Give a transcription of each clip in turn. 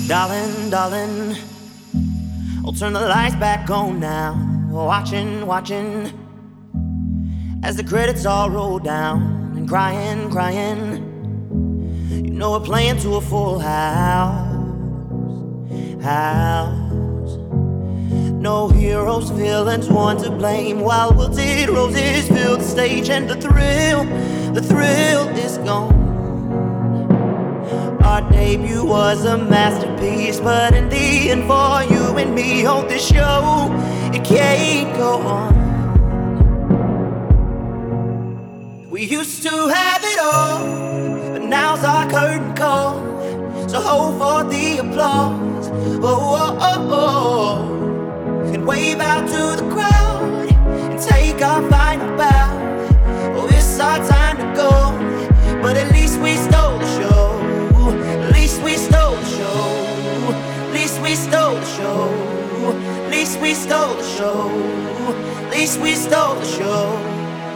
Darling, darling, I'll turn the lights back on now. Watching, watching, as the credits all roll down. And crying, crying, you know we're playing to a full house. No heroes, villains, one to blame. While wilted roses fill the stage, and the thrill is gone. Our debut was a masterpiece, but in the end, for you and me on this show, it can't go on. We used to have it all, but now's our curtain call. So hold for the applause, oh, oh, oh, and wave out to the crowd and take our final bow. Oh, it's our time to go, but at least we stole the show. At least we stole the show. At least we stole the show. At least we stole the show. At least we stole the show.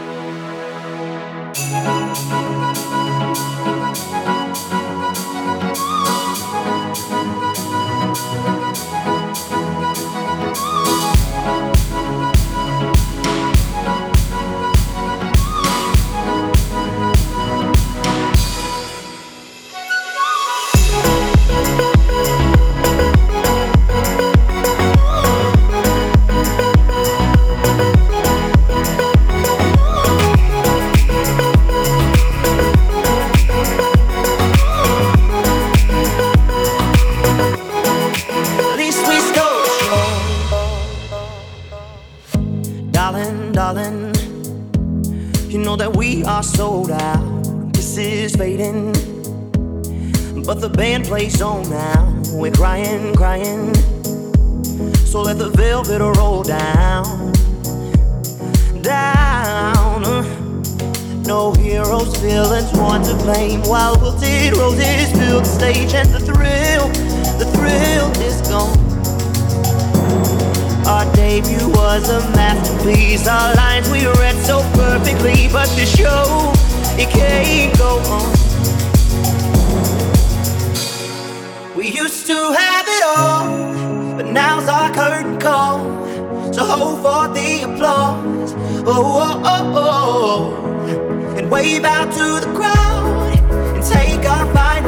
Darling, darling, you know that we are sold out. This is fading, but the band plays on now. We're crying, crying, so let the velvet roll down, down. No heroes, villains, one to blame. While wilted roses fill the stage, and the thrill is gone. Our debut was a masterpiece. Our lines we read so perfectly, but the show, it can't go on. We used to have it all, but now's our curtain call. So hold for the applause, oh, oh, oh, oh, and wave out to the crowd and take our fight.